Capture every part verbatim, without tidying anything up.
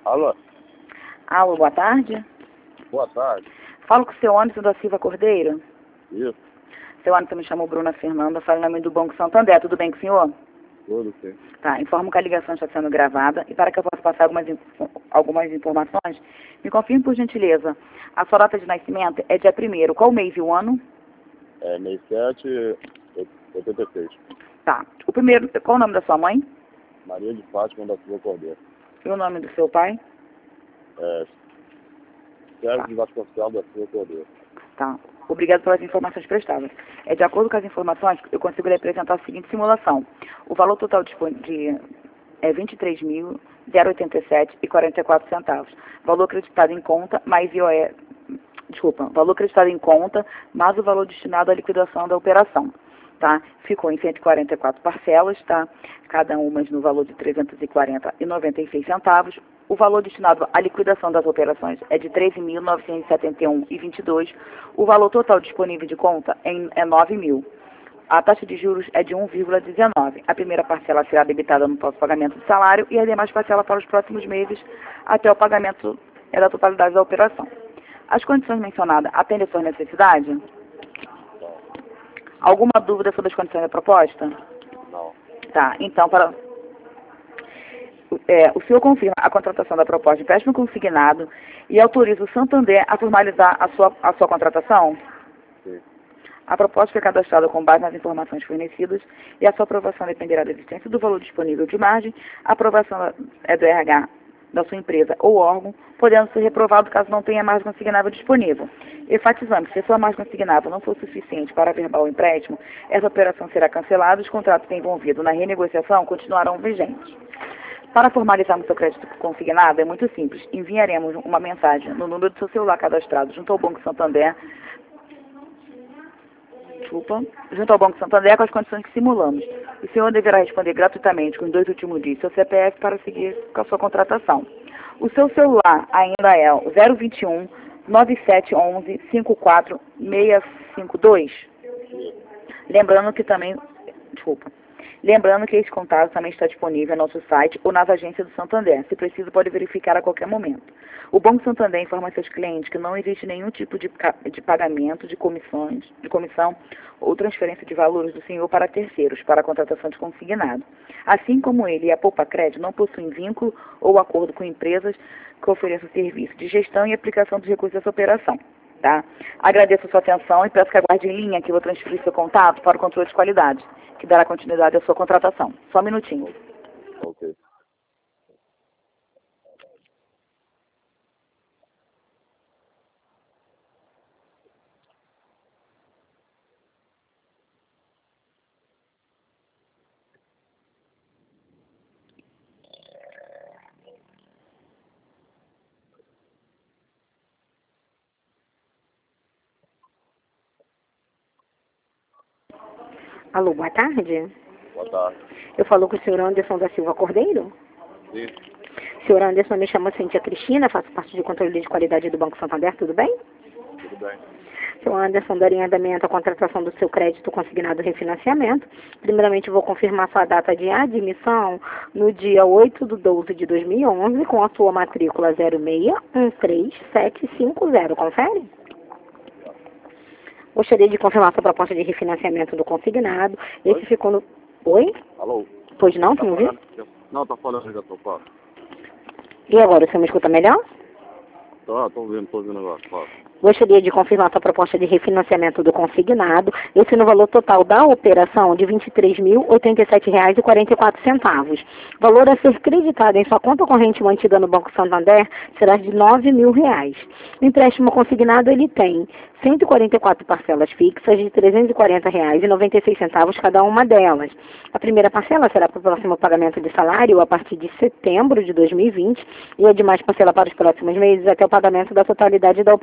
Alô? Alô, boa tarde. Boa tarde. Falo com o seu Anderson da Silva Cordeiro. Isso, Seu Anderson me chamou Bruna Fernanda, falo em nome do Banco Santander. Tudo bem com o senhor? tudo sim. Tá, informo que a ligação está sendo gravada e para que eu possa passar algumas, info- algumas informações, me confirme por gentileza. A sua data de nascimento é dia primeiro. Qual mês e o ano? É mês sete, oitenta e seis. Tá. O primeiro, qual o nome da sua mãe? Maria de Fátima da Silva Cordeiro. E o nome do seu pai? É, Sérgio de Vasconcelos da Silva Cordeiro. Tá. Obrigado pelas informações prestadas. É, de acordo com as informações, eu consigo lhe apresentar a seguinte simulação. O valor total disponível é vinte e três mil, oitenta e sete e quarenta e quatro centavos. Valor acreditado em conta, mais I O E... Desculpa, valor acreditado em conta, mais o valor destinado à liquidação da operação. Tá? Ficou em cento e quarenta e quatro parcelas, tá? Cada uma no valor de trezentos e quarenta reais e noventa e seis centavos. O valor destinado à liquidação das operações é de treze mil novecentos e setenta e um reais e vinte e dois centavos. O valor total disponível de conta é, é nove mil. A taxa de juros é de um vírgula dezenove. A primeira parcela será debitada no próximo pagamento do salário e as demais parcelas para os próximos meses até o pagamento é da totalidade da operação. As condições mencionadas atendem às suas necessidades? Alguma dúvida sobre as condições da proposta? Não. Tá, então, para... É, o senhor confirma a contratação da proposta de empréstimo consignado e autoriza o Santander a formalizar a sua, a sua contratação? Sim. A proposta foi cadastrada com base nas informações fornecidas e a sua aprovação dependerá da existência do valor disponível de margem. A aprovação é do R H da sua empresa ou órgão, podendo ser reprovado caso não tenha margem consignável disponível. Enfatizando que se a sua margem consignável não for suficiente para averbar o empréstimo, essa operação será cancelada e os contratos envolvidos na renegociação continuarão vigentes. Para formalizarmos seu crédito consignado é muito simples. Enviaremos uma mensagem no número do seu celular cadastrado junto ao Banco Santander, desculpa, junto ao Banco Santander com as condições que simulamos. O senhor deverá responder gratuitamente com os dois últimos dígitos do seu C P F para seguir com a sua contratação. O seu celular ainda é o zero vinte e um, nove sete um um, cinco quatro seis cinco dois. Lembrando que também, desculpa, lembrando que esse contato também está disponível no nosso site ou nas agências do Santander. Se preciso, pode verificar a qualquer momento. O Banco Santander informa a seus clientes que não existe nenhum tipo de, de pagamento de comissões, de comissão ou transferência de valores do senhor para terceiros, para a contratação de consignado. Assim como ele e a Poupa Crédito não possuem vínculo ou acordo com empresas que ofereçam serviço de gestão e aplicação dos recursos dessa operação. Tá? Agradeço a sua atenção e peço que aguarde em linha que eu vou transferir seu contato para o controle de qualidade, que dará continuidade à sua contratação. Só um minutinho. Ok. Alô, boa tarde. Boa tarde. Eu falo com o senhor Anderson da Silva Cordeiro. Sim, Senhor Anderson, me chamo Cíntia Cristina, faço parte de controle de qualidade do Banco Santander, tudo bem? tudo bem. Senhor Anderson, daria em andamento a contratação do seu crédito consignado refinanciamento. Primeiramente, vou confirmar sua data de admissão no dia oito de doze de dois mil e onze, com a sua matrícula zero seis um três sete cinco zero. Confere? Gostaria de confirmar sua proposta de refinanciamento do consignado. Esse Oi? ficou no... Oi? Alô? Pois não, Tá você não viu? falando? Não, tá falando, já tô falando. E agora, o senhor me escuta melhor? Tô, tô ouvindo, tô ouvindo agora, fala. Gostaria de confirmar sua proposta de refinanciamento do consignado, esse no valor total da operação de vinte e três mil, oitenta e sete reais e quarenta e quatro centavos. Valor a ser creditado em sua conta corrente mantida no Banco Santander será de nove mil reais. O empréstimo consignado ele tem cento e quarenta e quatro parcelas fixas de trezentos e quarenta reais e noventa e seis centavos cada uma delas. A primeira parcela será para o próximo pagamento de salário a partir de setembro de dois mil e vinte e a demais parcela para os próximos meses até o pagamento da totalidade da operação.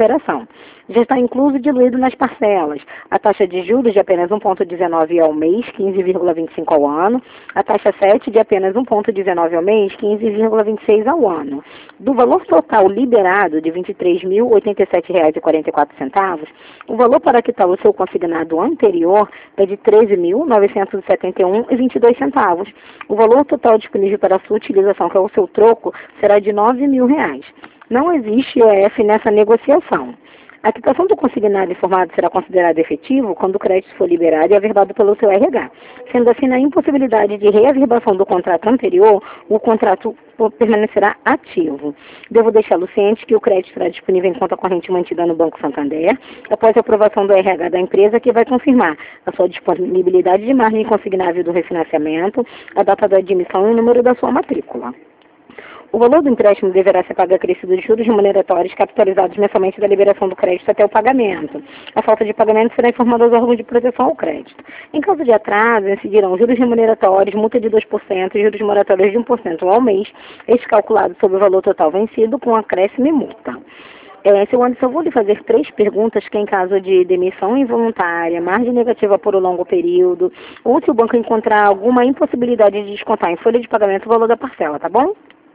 Já está incluso e diluído nas parcelas a taxa de juros de apenas um vírgula dezenove ao mês, quinze vírgula vinte e cinco ao ano, a taxa sete de apenas um vírgula dezenove ao mês, quinze vírgula vinte e seis ao ano. Do valor total liberado de vinte e três mil, oitenta e sete reais e quarenta e quatro centavos, o valor para quitar o seu consignado anterior é de treze mil, novecentos e setenta e um reais e vinte e dois centavos. O valor total disponível para sua utilização, que é o seu troco, será de nove mil reais. Não existe I O F nessa negociação. A quitação do consignado informado será considerada efetivo quando o crédito for liberado e averbado pelo seu R H. Sendo assim, na impossibilidade de reaverbação do contrato anterior, o contrato permanecerá ativo. Devo deixá-lo ciente que o crédito estará disponível em conta corrente mantida no Banco Santander, após a aprovação do R H da empresa, que vai confirmar a sua disponibilidade de margem consignável do refinanciamento, a data da admissão e o número da sua matrícula. O valor do empréstimo deverá ser pago acrescido de juros remuneratórios capitalizados mensalmente da liberação do crédito até o pagamento. A falta de pagamento será informada aos órgãos de proteção ao crédito. Em caso de atraso, incidirão juros remuneratórios, multa de dois por cento e juros moratórios de um por cento ao mês, este calculado sobre o valor total vencido com acréscimo e multa. É, seu Anderson, eu vou lhe fazer três perguntas que, em caso de demissão involuntária, margem negativa por um longo período, ou se o banco encontrar alguma impossibilidade de descontar em folha de pagamento o valor da parcela, tá bom?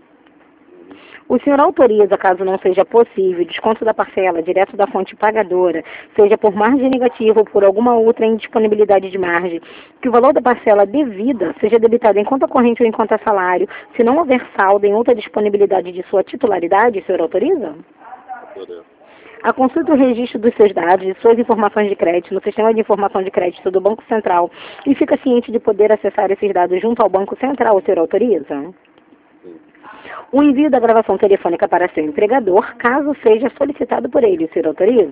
O senhor autoriza, caso não seja possível, desconto da parcela direto da fonte pagadora, seja por margem negativa ou por alguma outra indisponibilidade de margem, que o valor da parcela devida seja debitado em conta corrente ou em conta salário, se não houver saldo em outra disponibilidade de sua titularidade, o senhor autoriza? Autorizo. A consulta e o registro dos seus dados e suas informações de crédito no Sistema de Informação de Crédito do Banco Central e fica ciente de poder acessar esses dados junto ao Banco Central, o senhor autoriza? O envio da gravação telefônica para seu empregador, caso seja solicitado por ele, o senhor autoriza?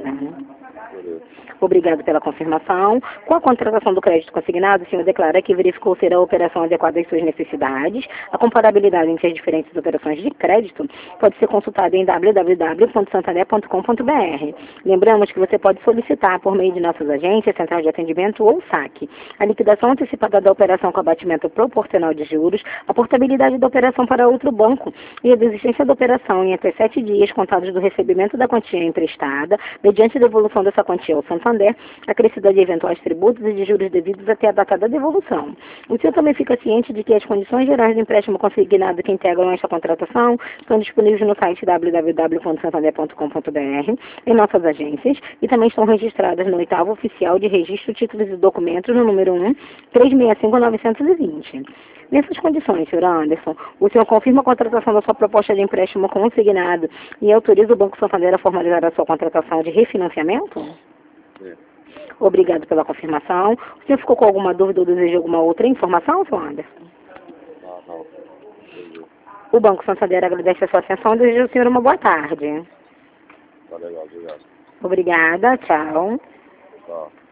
Obrigado pela confirmação. Com a contratação do crédito consignado, o senhor declara que verificou ser a operação adequada às suas necessidades. A comparabilidade entre as diferentes operações de crédito pode ser consultada em w w w ponto santander ponto com ponto b r. Lembramos que você pode solicitar, por meio de nossas agências, central de atendimento ou saque, a liquidação antecipada da operação com abatimento proporcional de juros, a portabilidade da operação para outro banco e a desistência da operação em até sete dias contados do recebimento da quantia emprestada, mediante devolução dessa quantia ao Santander, acrescida de eventuais tributos e de juros devidos até a data da devolução. O senhor também fica ciente de que as condições gerais do empréstimo consignado que integram esta contratação estão disponíveis no site w w w ponto santander ponto com ponto b r, em nossas agências, e também estão registradas no oitavo oficial de registro títulos e documentos, no número um, trezentos e sessenta e cinco, novecentos e vinte. Nessas condições, senhor Anderson, o senhor confirma a contratação da sua proposta de empréstimo consignado e autoriza o Banco Santander a formalizar a sua contratação de refinanciamento? Sim. Obrigado pela confirmação. O senhor ficou com alguma dúvida ou deseja alguma outra informação, senhor Anderson? Não, não. Entendi. O Banco Santander agradece a sua atenção e deseja ao senhor uma boa tarde. Tá legal, obrigado. Obrigada, tchau. Tchau.